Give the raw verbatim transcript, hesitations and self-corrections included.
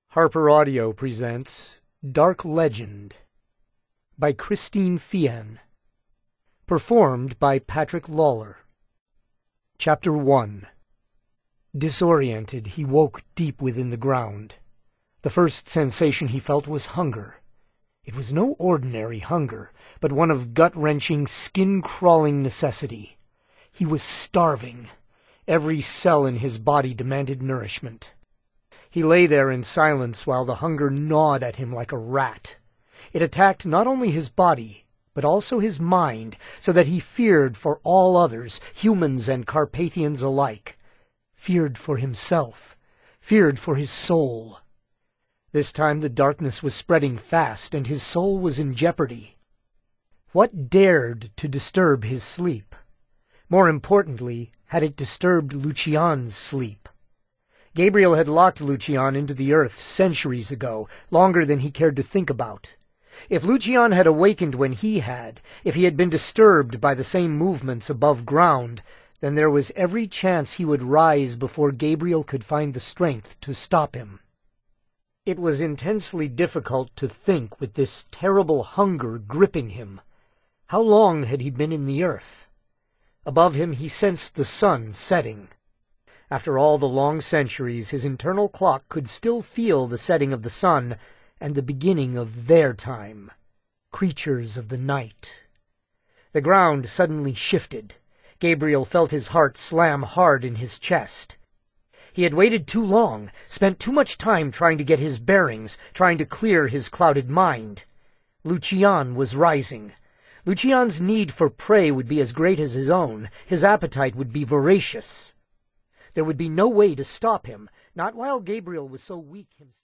Harper Audio presents Dark Legend by Christine Feehan. Performed by Patrick Lawler. Chapter one. Disoriented, he woke deep within the ground. The first sensation he felt was hunger. It was no ordinary hunger, but one of gut-wrenching, skin-crawling necessity. He was starving. Every cell in his body demanded nourishment. He lay there in silence while the hunger gnawed at him like a rat. It attacked not only his body, but also his mind, so that he feared for all others, humans and Carpathians alike. Feared for himself. Feared for his soul. This time the darkness was spreading fast, and his soul was in jeopardy. What dared to disturb his sleep? More importantly, had it disturbed Lucian's sleep? Gabriel had locked Lucian into the earth centuries ago, longer than he cared to think about. If Lucian had awakened when he had, if he had been disturbed by the same movements above ground, then there was every chance he would rise before Gabriel could find the strength to stop him. It was intensely difficult to think with this terrible hunger gripping him. How long had he been in the earth? Above him he sensed the sun setting. After all the long centuries, his internal clock could still feel the setting of the sun and the beginning of their time. Creatures of the night. The ground suddenly shifted. Gabriel felt his heart slam hard in his chest. He had waited too long, spent too much time trying to get his bearings, trying to clear his clouded mind. Lucian was rising. Lucian's need for prey would be as great as his own. His appetite would be voracious. There would be no way to stop him, not while Gabriel was so weak himself.